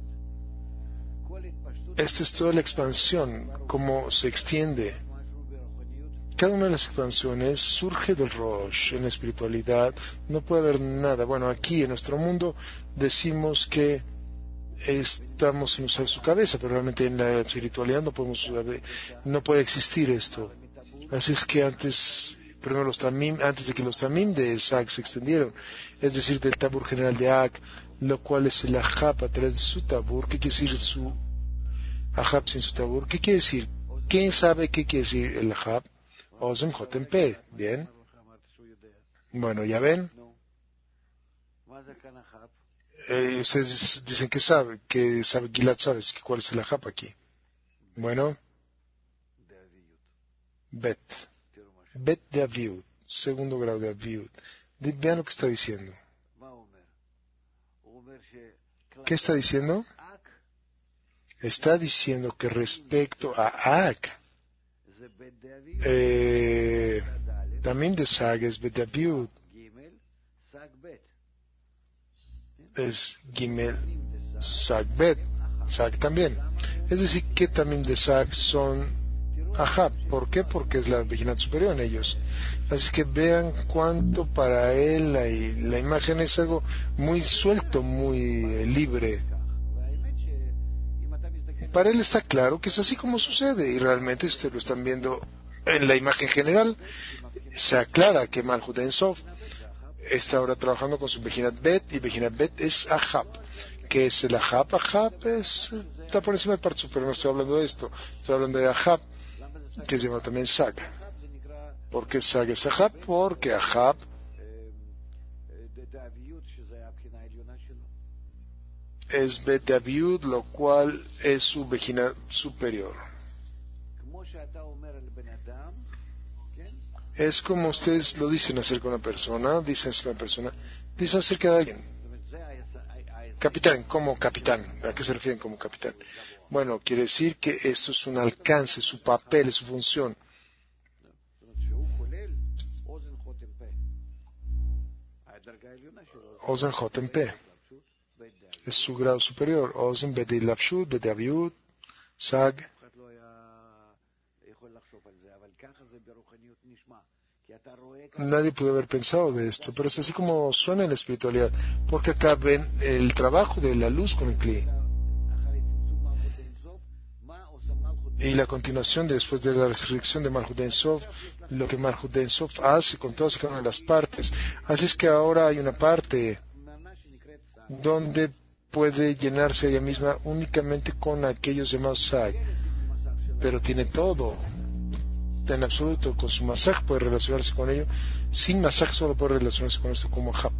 Esta es toda la expansión, cómo se extiende. Cada una de las expansiones surge del Rosh. En la espiritualidad no puede haber nada. Bueno, aquí en nuestro mundo decimos que estamos sin usar su cabeza, pero realmente en la espiritualidad no podemos, no puede existir esto. Así es que antes, primero los tamim, antes de que los tamim de Sag se extendieron, es decir, del tabur general de Ag, lo cual es el Ahab a través de su tabur. ¿Qué quiere decir su Ahab sin su tabur? ¿Qué quiere decir? ¿Quién sabe qué quiere decir el Ahab? Ozen Jotem Pe. Bien. Bueno, ya ven. Eh, ustedes dicen que sabe, que sabe, Gilad sabe cuál es el Ahab aquí. Bueno. Bet. Bet de Aviud. Segundo grado de Aviud. Vean lo que está diciendo. ¿Qué está diciendo? Está diciendo que respecto a Ag, eh, también de Sag es Bet de Aviud. Es Gimel Sag Bet, Sag también. Es decir, que también de Sag son Ahab. ¿Por qué? Porque es la Vejinat superior en ellos. Así que vean cuánto para él la, la imagen es algo muy suelto, muy eh, libre. Para él está claro que es así como sucede, y realmente ustedes lo están viendo en la imagen general. Se aclara que Malchut Ein Sof está ahora trabajando con su Vejinat Bet, y Vejinat Bet es Ahab. ¿Qué es el Ahab? Ahab es, está por encima del parte superior. No estoy hablando de esto, estoy hablando de Ahab, que se llama también Sag. ¿Por qué Sag es Ahab? Porque Ahab es Bet de Aviud, lo cual es su vejina superior. Es como ustedes lo dicen acerca de una persona, dicen acerca de una persona, dicen acerca de alguien. Capitán, como capitán. ¿A qué se refieren como capitán? Bueno, quiere decir que esto es un alcance, su papel, su función. Ozen Jotem Pe. Es su grado superior. Ozen Bet de Lavshut, Bet de Aviud, Sag. Nadie pudo haber pensado de esto, pero es así como suena en la espiritualidad, porque acá ven el trabajo de la luz con el Kli. Y la continuación después de la restricción de Malchut Ein Sof, lo que Malchut Ein Sof hace con todas y cada una de las partes. Así es que ahora hay una parte donde puede llenarse ella misma únicamente con aquellos llamados Sag, pero tiene todo en absoluto. Con su masaj puede relacionarse con ello, sin masaj solo puede relacionarse con esto como Ahab.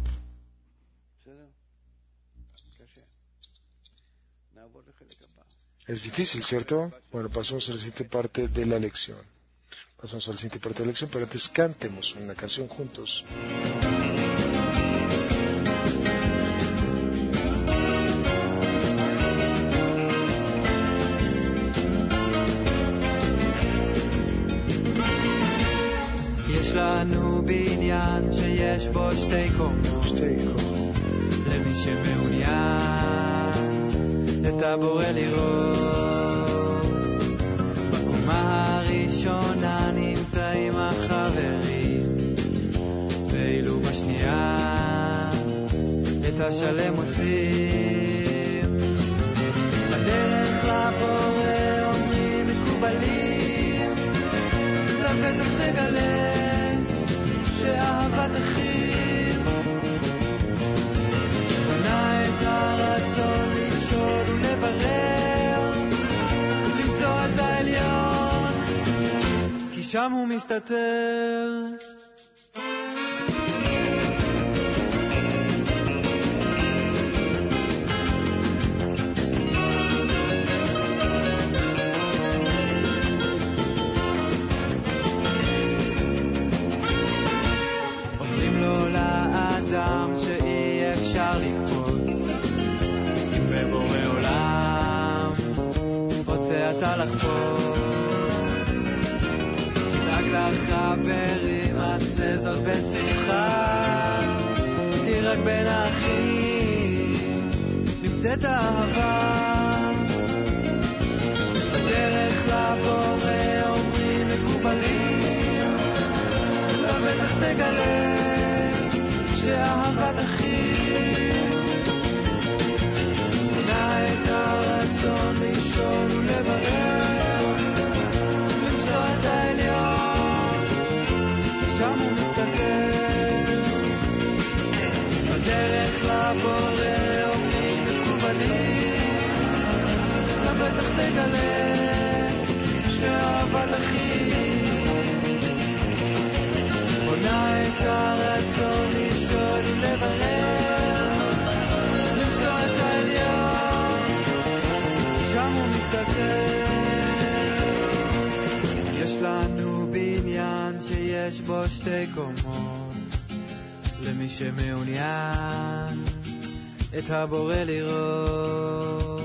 Es difícil, ¿cierto? Bueno, pasamos a la siguiente parte de la lección. Pasamos a la siguiente parte de la lección, pero antes cantemos una canción juntos. יש לנו בניין שיש בו שתי קומות, למי שמעוניין את הבורא לראות. בקומה הראשונה נמצאים החברים, ואילו בשנייה את השלם מוצאים. בדרך לבורא אומרים מקובלים, לבטח תגלה שאהבה תכיל. בנה את הרצון לשאול ולברר, למצוא את העליון, כי שם הוא מסתתר. אומרים לו לאדם אפשר לקפוץ, אם בבורא עולם רוצה אתה לחפוץ. תדאג לחברים, עשה זאת בשמחה, כי רק בין האחים נמצאת אהבה. בדרך לבורא אומרים מקובלים, לבטח תגלה שאהבת אחים מונה את הרצון לשאול ולברר, למצוא את העליון, שם הוא מסתכל. בדרך לבורא אומרים מקובלים, לבטח תגלה שאהבת אחים מונה את הרצון לשאול ולברר, למצוא את העליון, שם הוא מסתתר. יש לנו בניין שיש בו שתי קומות, למי שמעוניין את הבורא לראות.